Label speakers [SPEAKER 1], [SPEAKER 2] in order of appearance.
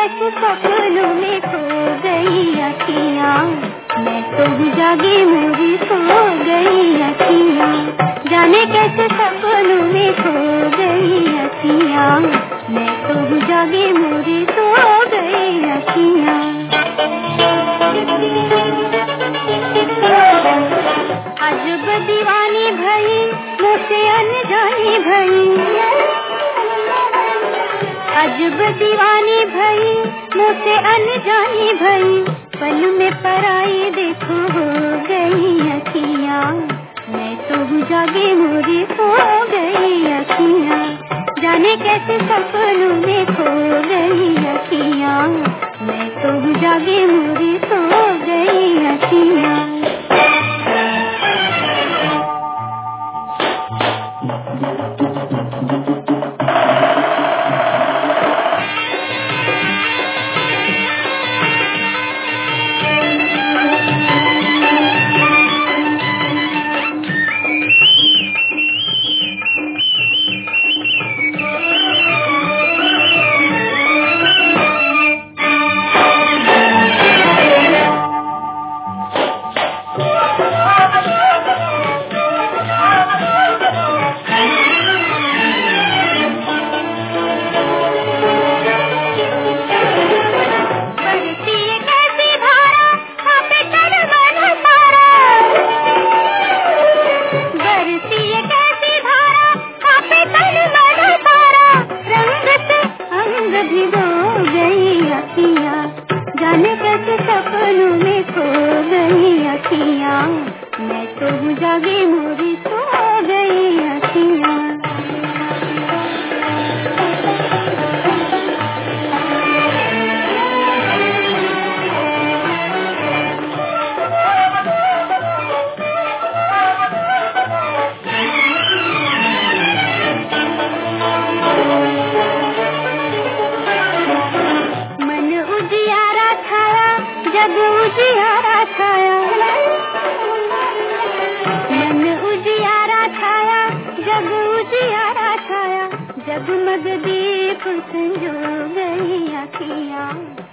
[SPEAKER 1] कैसे सपनों में खो गई अखियाँ, मैं तो जागी मेरी सो गई अखियाँ। जाने कैसे सपनों में खो गई अखियाँ, मैं तो जागी मेरी सो गई अखियाँ। अजब दीवानी भई मुझसे अनजानी भई, अजब दीवानी भई मुझसे अनजानी भई, पल में पराई देखो हो गई अखियाँ, मैं तो जागी मोरी सो गई अखियाँ। जाने कैसे सपनों में खो गई अखियाँ, मैं तो जागी मोरी सो गई अखियाँ। जाने कैसे सपनों में खो गई अखियाँ, मैं तो जागी मोरी सो गई अखियाँ। मन उजियारा छाया जब उजियारा छाया, मन उजियारा छाया जब उजियारा छाया, जगमग दीप संजो गई अखियाँ।